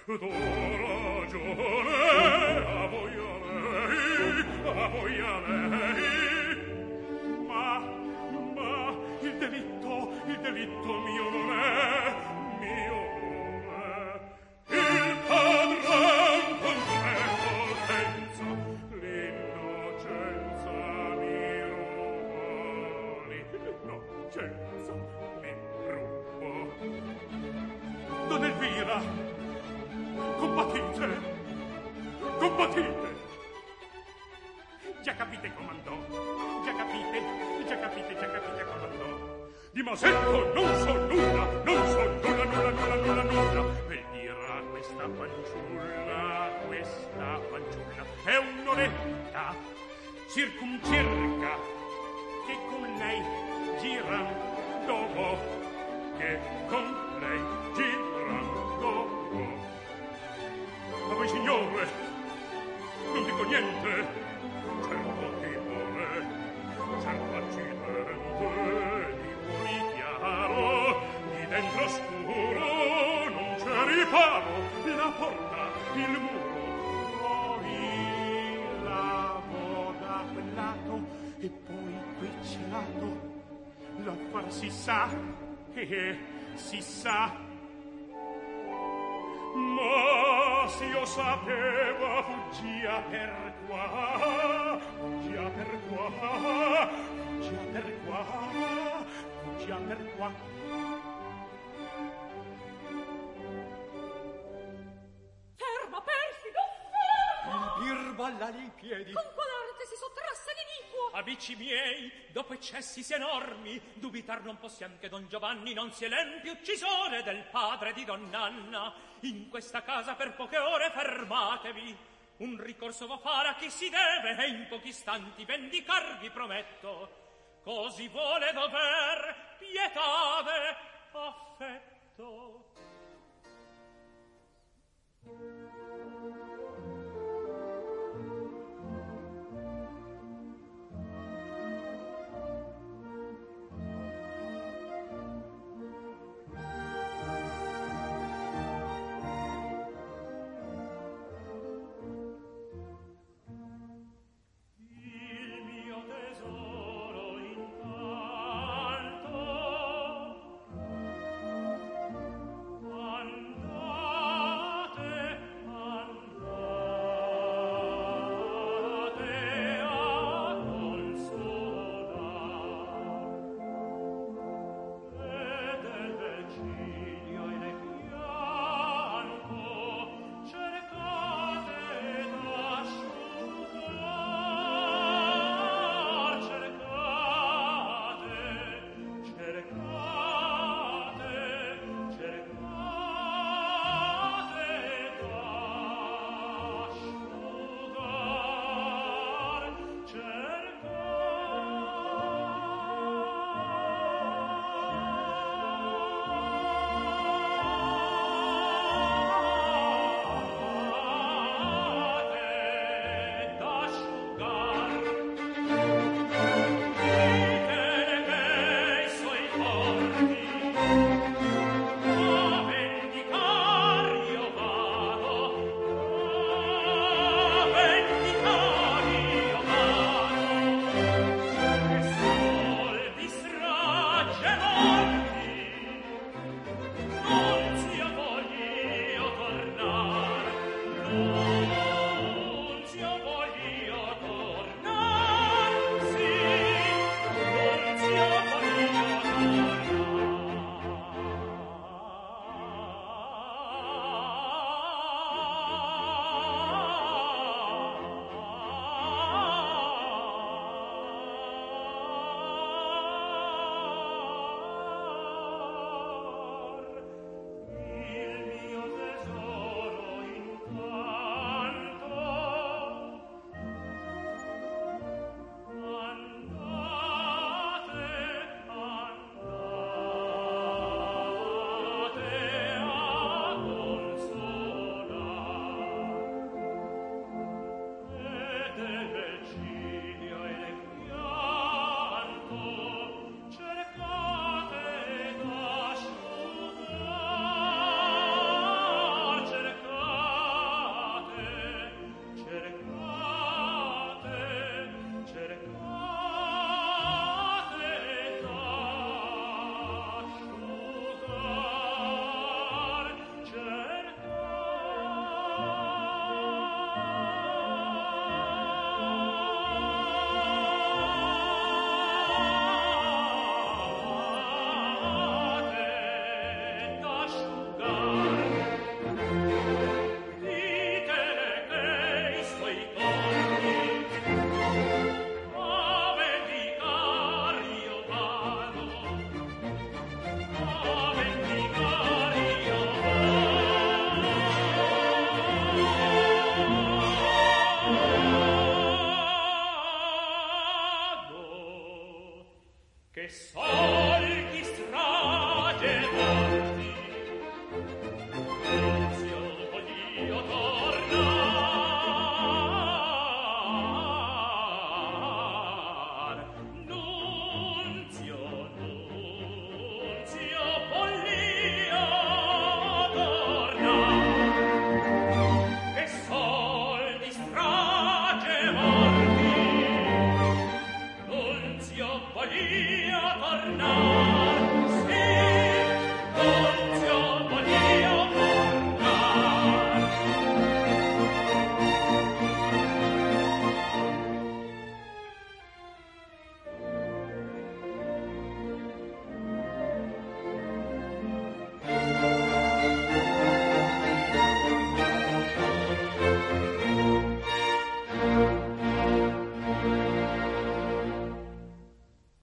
do ragione a voi a lei. Ma il delitto mio non è, il padron con tre potenza, l'innocenza mi ruoli, l'innocenza mi rubo. Don Elvira, combattite! Già capite, comandò. Già capite, comandò. Di Masetto non so nulla. E dirà questa fanciulla è un'oretta circumcirca che con lei girando, Ma voi, signore, non dico niente. Certo accidente, di fuori chiaro, di dentro scuro, non c'è riparo. La porta, il muro, fuori la moda a quel lato, e poi qui celato. L'affar si sa, si sa. Ma se io sapevo fuggia per qua. Ferma, perfido, ferma! Il bir balla ai piedi. Con qual arte si sottrasse l'iniquo? Amici miei, dopo eccessi sì enormi, dubitar non possiam che don Giovanni non sia l'empio uccisore del padre di donn'Anna. In questa casa per poche ore fermatevi. Un ricorso va fare a chi si deve, e in pochi istanti vendicarvi prometto. Così vuole dover, pietade, affetto. che soldi strage morti Nunzio voglio tornar Nunzio voglio tornar che soldi strage morti Nunzio voglio tornar